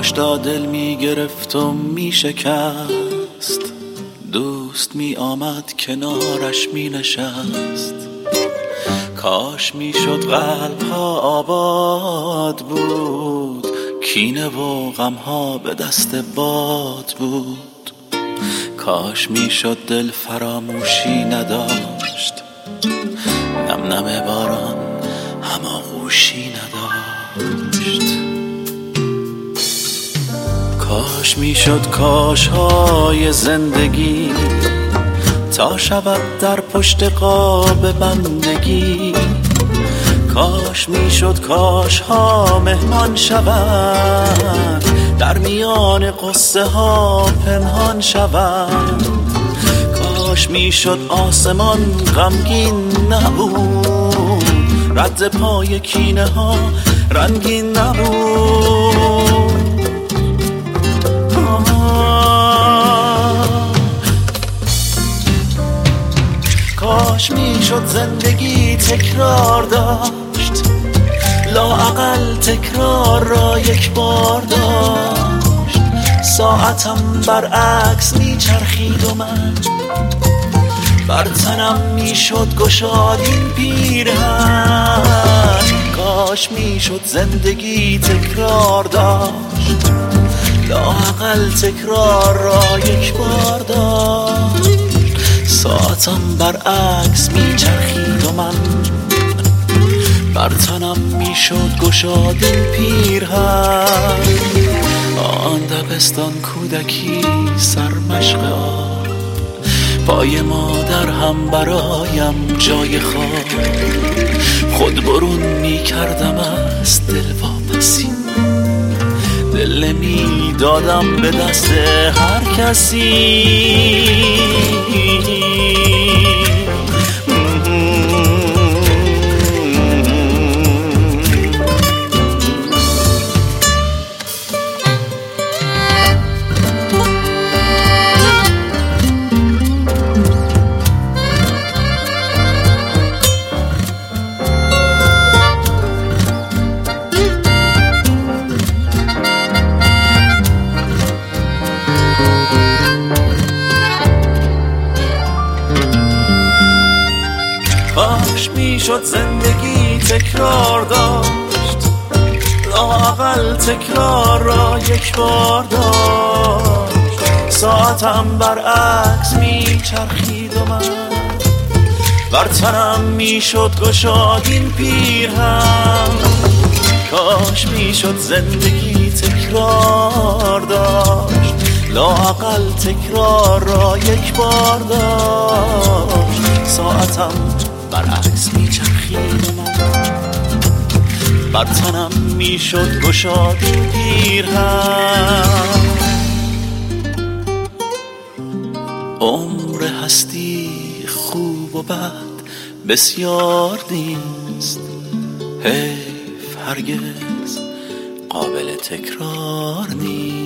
کاش دا دل می گرفت و می شکست، دوست می آمد کنارش می نشست. کاش می شد قلب ها آباد بود، کینه و غم ها به دست باد بود. کاش می شد دل فراموشی نداشت، نم نم باران هماغوشی نداشت. کاش می شد کاش های زندگی تا شود در پشت قاب بندگی. کاش می شد کاش ها مهمان شود، در میان قصه ها پنهان شود. کاش می شد آسمان غمگین نبود، رد پای کینه ها رنگین نبود. کاش می شد زندگی تکرار داشت، لااقل تکرار را یک بار داشت. ساعتم برعکس می چرخید و من بر تنم می شد گشاد این پیرهن. کاش می شد زندگی تکرار داشت، لااقل تکرار را یک بار داشت. ساعتم برعکس می چرخید و من بر تنم می شد گشاد این پیرهن. آن دبستان کودکی سرمشق آب، پای مادر هم برایم جای خواب. خود برون می کردم از دل واپسی، دل نمی دادم به دست هر کسی. کاش می شد زندگی تکرار داشت، لااقل تکرار را یک بار داشت. ساعتم برعکس می چرخید و من بر تنم می شد گشاد این پیرهن. کاش می شد زندگی تکرار داشت، لااقل تکرار را یک بار داشت. ساعتم برعکس می چرخید من بر تنم می شد گشاد این پیرهن. عمر هستی خوب و بد بسیار نیست، حیف هرگز قابل تکرار نیست.